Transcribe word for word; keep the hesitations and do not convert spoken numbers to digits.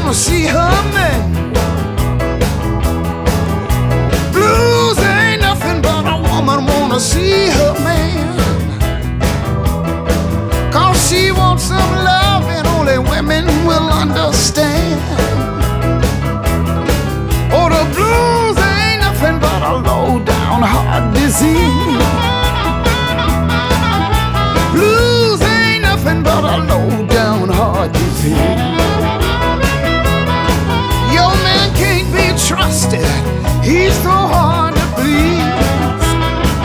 wanna see her man. Blues ain't nothing but a woman wanna see her man. Cause she wants some love and only women will understand. Oh, the blues ain't nothing but a low down heart disease.